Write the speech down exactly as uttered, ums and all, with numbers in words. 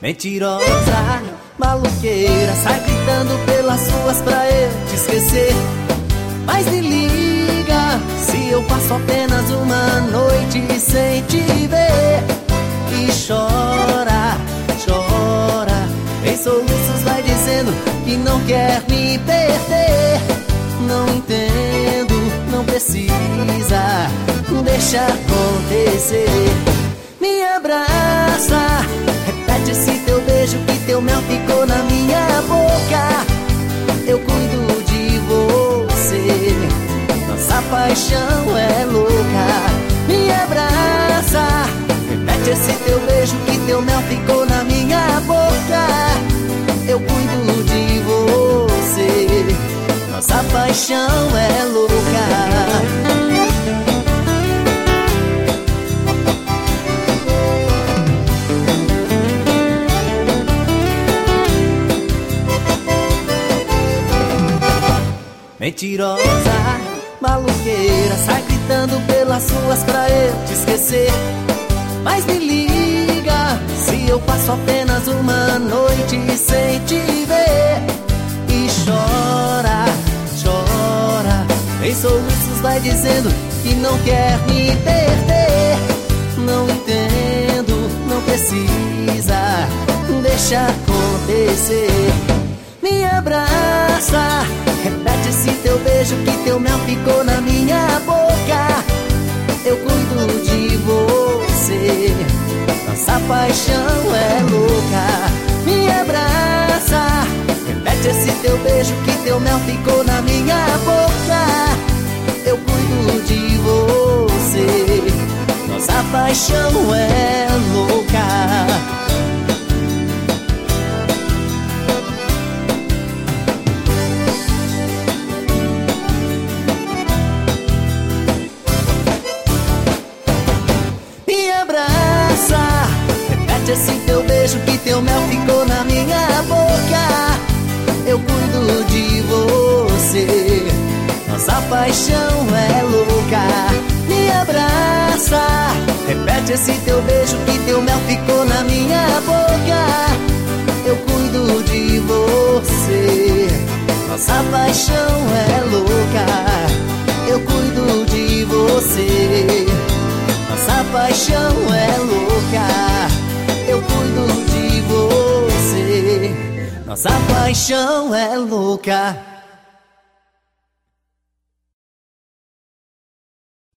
Mentirosa, maluqueira, sai gritando pelas ruas pra eu te esquecer. Mas me liga, se eu passo apenas uma noite sem te ver. E chora, chora, em soluços vai dizendo que não quer me perder. Não entendo, não precisa, deixa acontecer. Me abraça, repete esse teu beijo que teu mel ficou na minha boca. Eu cuido de você, nossa paixão é louca. Me abraça, repete esse teu beijo que teu mel ficou na minha boca. Eu cuido de você, nossa paixão é louca. Mentirosa, maluqueira, sai gritando pelas ruas pra eu te esquecer. Mas me liga, se eu passo apenas uma noite sem te ver. E chora, chora, em soluços vai dizendo que não quer me perder. Não entendo, não precisa, deixa acontecer. Me abraça, repete esse teu beijo que teu mel ficou na minha boca. Eu cuido de você, nossa paixão é louca. Me abraça, repete esse teu beijo que teu mel ficou na minha boca. Eu cuido de você, nossa paixão é louca. Repete esse teu beijo que teu mel ficou na minha boca. Eu cuido de você, nossa paixão é louca. Me abraça, repete esse teu beijo que teu mel ficou na minha boca. Eu cuido de você, nossa paixão é louca. Eu cuido de você, nossa paixão é louca. Eu cuido de você, nossa paixão é louca.